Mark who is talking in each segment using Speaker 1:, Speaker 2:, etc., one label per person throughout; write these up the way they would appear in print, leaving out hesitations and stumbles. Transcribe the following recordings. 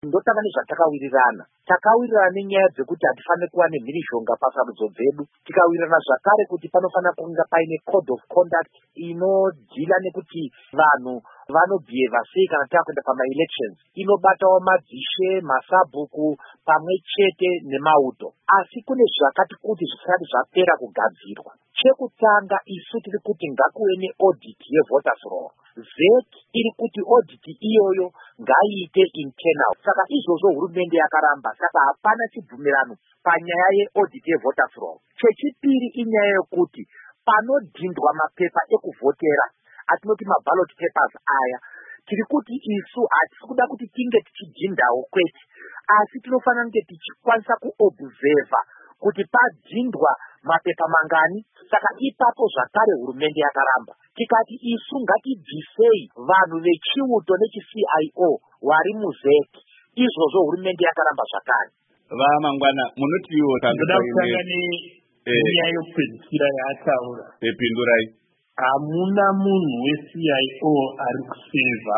Speaker 1: ndotanga nezvatakawirirana. Takawirirana nenyaya dzekuti hatifaniri kuva nemhirizhonga pasarudzo dzedu. Tikawirirana zvakare kuti panofanira kunge paine code of conduct inodhila nekuti vanhu vanobhihevha sei kana takuenda pama-elections. Inobatawo madzishe, masabhuku pamwe chete nemauto. Asi kune zvakati kuti zvisati zvapera kugadzirwa. Chekutanga isu tiri kuti ngakuve neaudit yevoters roll. ZEC iri kuti audit iyoyo ngaiite internal. Saka izvozvo hurumende yakaramba. Saka hapana chibvumirano panyaya yeaudit yevoters roll. Chechipiri inyaya yokuti panodhindwa mapepa ekuvhotera, atinoti maballot papers aya, tiri kuti isu hatisi kuda kuti tinge tichidhindawo kwete, asi tinofanira kunge tichikwanisa kuobhuzeva kuti padhindwa mapepa mangani. Saka ipapo zvakare hurumende yakaramba. Tikati isu ngatibvisei vanhu vechiuto nechi-CIO vari muZEC. Izvozvo hurumende yakaramba zvakare.
Speaker 2: Vamangwana munotiwo
Speaker 3: tandodakutanga nenyaya yokupedzisira yaataura.
Speaker 2: Epindurai.
Speaker 3: Hamuna munhu we-CIO ari kuseva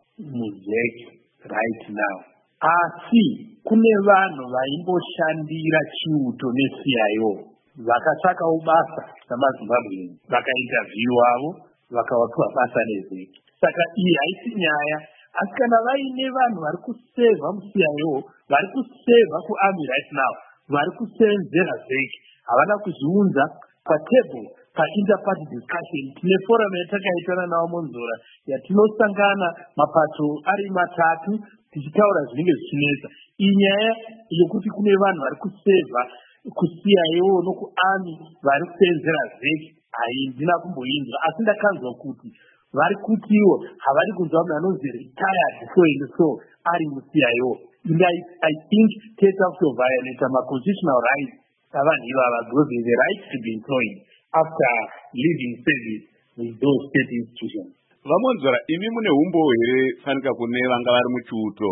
Speaker 3: muZEC right now. Asi kune vanhu vaimboshandira chiuto ne-CIO vakatsvakawo basa namaZimbabwe, vakaintervhiwavo vakawapiwa basa neZEC. Saka iyi haisi nyaya. Asi kana vaine vanhu vari kusevha mu-CIO, vari kusevha kuArmy right now, vari kusenzera ZEC, havana kuzviunza patable pa-interparty discussion. Tine forum yatakaitana nawo Monzora yatinosangana mapato ari matatu tichitaura zvinenge zvichinetsa. Iyi nyaya yokuti kune vanhu vari kusevha ku-CIO nokuArmy vari kusenzera ZEC haindina kumboinzwa, asi ndakanzwa kuti vari kutiwo havari kunzwa munhu anonzi retired so and so ari mu-CIO. I think tesa kutoviolate ma-constitutional rights avanhu ivava because they have the right to be employed after leaving service with those state institutions.
Speaker 2: Vamonzora, imi mune umbo here fanika kune vanga vari muchiuto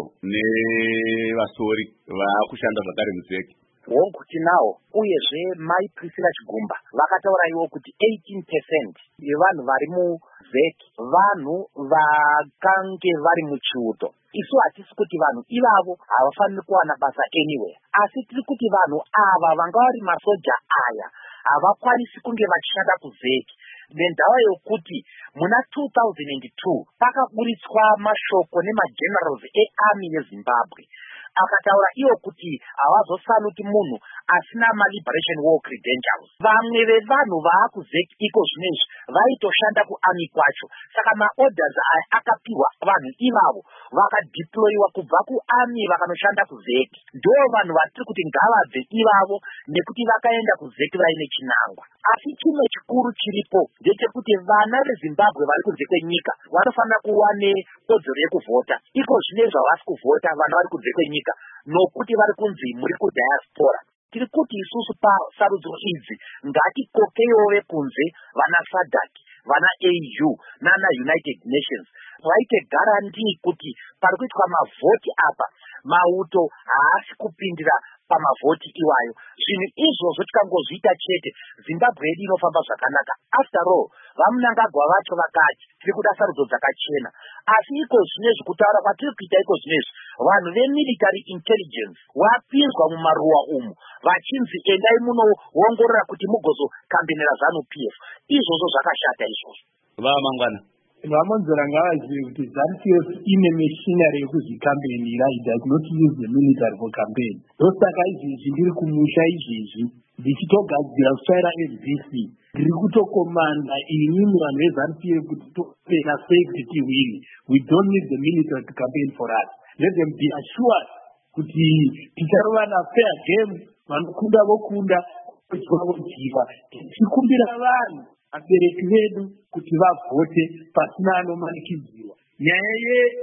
Speaker 2: nevasori vakushanda zvakare muZEC?
Speaker 1: Hongu tinawo, uyezve mai Priscilla Chigumba vakataura ivo kuti 18% yevanhu vari muZEC vanhu vakange vari muchiuto. Isu hatisi kuti vanhu ivavo havafaniri kuwana basa anywhere, asi tiri kuti vanhu ava vanga vari masoja aya havakwanisi kunge vachishanda kuZEC nendava yokuti muna 2002 pakaburitswa mashoko nemagenerals eArmy yeZimbabwe akataura iyo kuti havazosanuti munhu asina ma-liberation war credentials. Vamwe vevanhu vaakuZEC iko zvinezvi vaitoshanda kuArmy kwacho. Saka ma-orders aya akapiwa vanhu ivavo vakadeployiwa kubva kuArmy vakanoshanda kuZEC. Ndo vanhu vatiri kuti ngavabve ivavo nekuti vakaenda kuZEC vaine chinangwa. Asi chimwe chikuru chiripo ndechekuti vana veZimbabwe vari kunze kwenyika vanofanira kuva nekodzero yekuvhota. Iko zvinezvi havasi kuvhota vanhu vari kunze kwenyika nokuti vari kunzi muri kudiaspora. Tiri kuti isusu pasarudzo idzi ngatikokeyo vekunze vana SADC, vana AU nana United Nations vaite guarantee kuti pari kuitwa mavhoti apa mauto haasi kupindira pamavhoti iwayo. Zvinhu izvozvo tikangozviita chete Zimbabwe yedu inofamba zvakanaka. After all, vamunangagwa vacho vakati tiri kuda sarudzo dzakachena. Asi iko zvinezvi kutaura kwatiri kuita iko zvinezvi vanhu vemilitary intelligence wapinzwa mumaruwa umu vachinzi endai munoongorora kuti mugozokambenera ZANU-PF. Izvozvo zvakashata izvozvo.
Speaker 2: Vamangwana
Speaker 3: Vamonzora ngavazive kuti ZANU-PF ine machinery yekuzvikambenira. It does not use the military for campaign. Ndosaka izvezvi ndiri kumusha izvezvi ndichitogadzira kutsvaira FDC ndiri kutokomanda inini vanhu veZANU-PF kuti topena safety win. We don't need the military to campaign for us. Let them be assured kuti ticharova na fair game, vanokunda vokunda, vojiva. Tichikumbira vanhu vabereki vedu kuti vavhote pasina anomanikidzirwa. Nyaya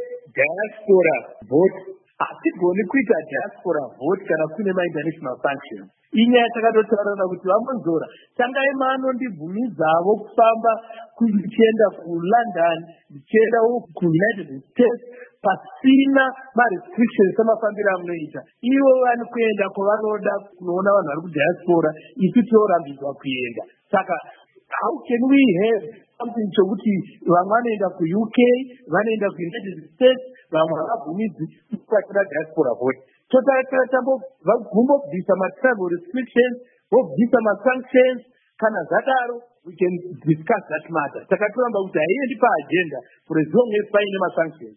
Speaker 3: yediaspora vote hatigoni kuita diaspora vote kana kune ma-international sanctions. Inyaya takatotaurana kuti Vamonzora tangai manondibvumidzavo kufamba kuchienda kuLondon ndichiendawo kuUnited States pasina ma-restrictions samafambiro amunoita. Ivo vani kuenda kwavanoda kunoona vanhu vari kudiaspora, isu tinorambidzwa kuenda. Saka how can we have something chokuti vamwe vanoenda kuuk vanoenda kuunited states vamwe havabvumidzi kukwatira diaspora vote totatambombobvisa matravel restrictions vobvisa masanctions kana zvadaro we can discuss that matter takatoramba kuti haiendi paagenda for as long as paine masanctions